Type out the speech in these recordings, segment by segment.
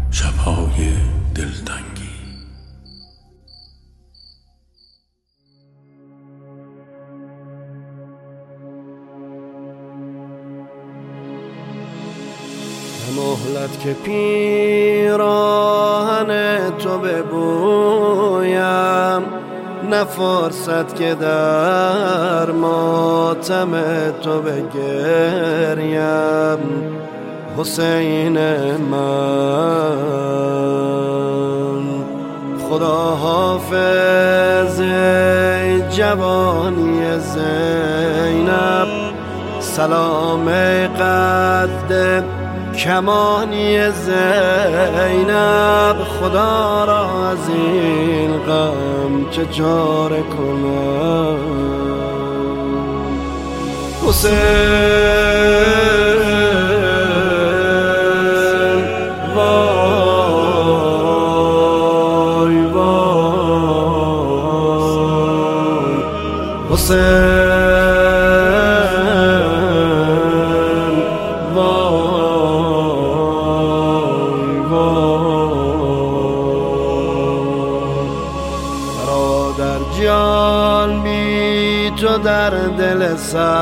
شب‌های دلتنگی. مهلت که پیراهن تو ببویم، نه فرصت که در ماتم تو بگریم. حسین من خدا حافظ جوانی زینب، سلام قد کمانی زینب. خدا را از این غم چه چاره کنم. حسین وای وای، حسین در جان بی تو در دل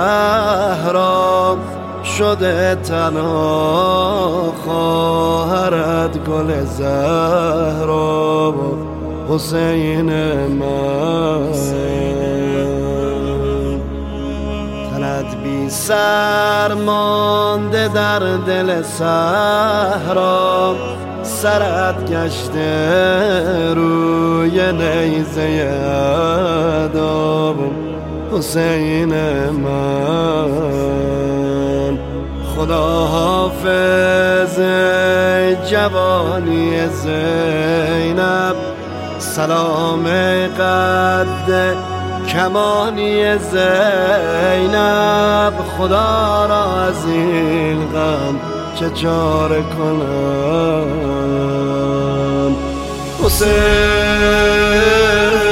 صحرا شده تنها، خواهرت گل زهرا. حسین من تنت بی سر مانده در دل صحرا، سرت گشته روی نیزه اداب. حسین من خدا حافظ جوانی زینب، سلام قد کمانی زینب. خدا را از این غم چه چاره کنم. حسین